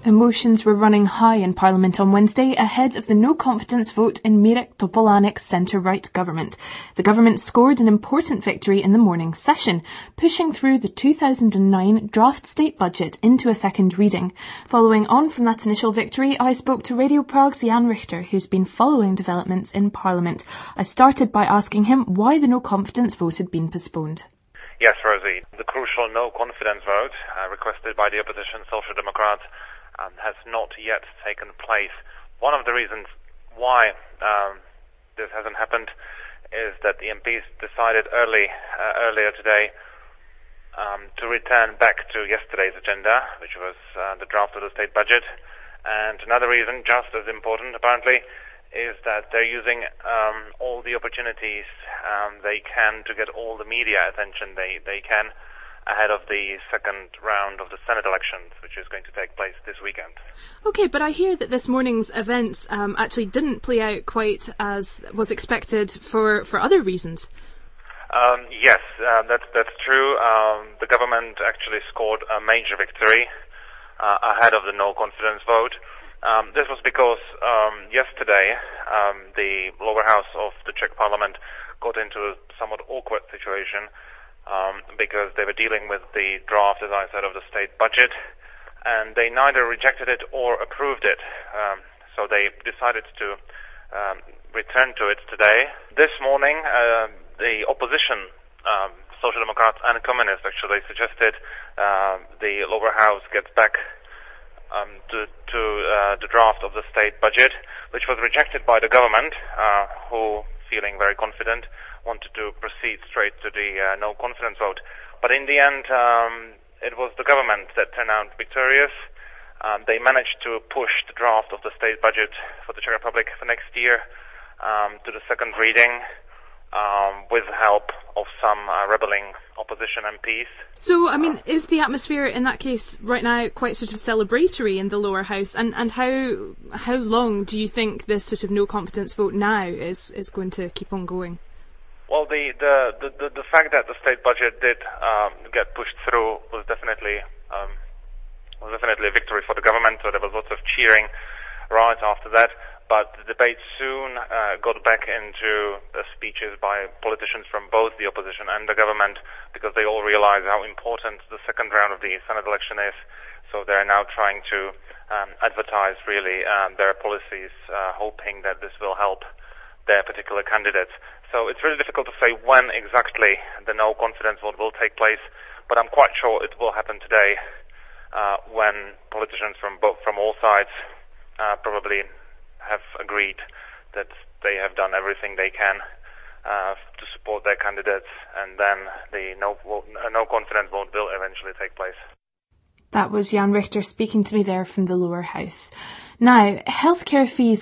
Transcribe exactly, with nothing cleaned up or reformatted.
Emotions were running high in Parliament on Wednesday ahead of the no-confidence vote in Mirek Topolanic's centre-right government. The government scored an important victory in the morning session, pushing through the two thousand nine draft state budget into a second reading. Following on from that initial victory, I spoke to Radio Prague's Jan Richter, who's been following developments in Parliament. I started by asking him why the no-confidence vote had been postponed. Yes, Rosie. The crucial no-confidence vote, uh, requested by the opposition Social Democrats, Um, has not yet taken place. One of the reasons why um, this hasn't happened is that the M Ps decided early uh, earlier today um, to return back to yesterday's agenda, which was uh, the draft of the state budget. And another reason, just as important apparently, is that they're using um, all the opportunities um, they can to get all the media attention they, they can ahead of the second round of the Senate elections, which is going to take place this weekend. OK, but I hear that this morning's events um, actually didn't play out quite as was expected for, for other reasons. Um, yes, uh, that's, that's true. Um, the government actually scored a major victory uh, ahead of the no-confidence vote. Um, this was because um, yesterday um, the lower house of the Czech parliament got into a somewhat awkward situation Um, because they were dealing with the draft, as I said, of the state budget, and they neither rejected it or approved it. Um, so they decided to um, return to it today. This morning, uh, the opposition, um, Social Democrats and Communists, actually suggested uh, the lower house gets back um, to, to uh, the draft of the state budget, which was rejected by the government, uh, who, feeling very confident, wanted to proceed straight to the uh, no-confidence vote. But in the end, um, it was the government that turned out victorious. Um, they managed to push the draft of the state budget for the Czech Republic for next year um, to the second reading um, with the help of some uh, rebelling opposition M Ps. So, I mean, is the atmosphere in that case right now quite sort of celebratory in the lower house? And, and how how long do you think this sort of no-confidence vote now is, is going to keep on going? Well, the, the, the, the fact that the state budget did um, get pushed through was definitely um, was definitely a victory for the government. So there was lots of cheering right after that. But the debate soon uh, got back into the speeches by politicians from both the opposition and the government, because they all realize how important the second round of the Senate election is. So they're now trying to um, advertise really um, their policies, uh, hoping that this will help their particular candidates. So it's really difficult to say when exactly the no-confidence vote will take place, but I'm quite sure it will happen today uh, when politicians from both, from all sides uh, probably have agreed that they have done everything they can uh, to support their candidates, and then the no, no-confidence vote will eventually take place. That was Jan Richter speaking to me there from the lower house. Now, healthcare fees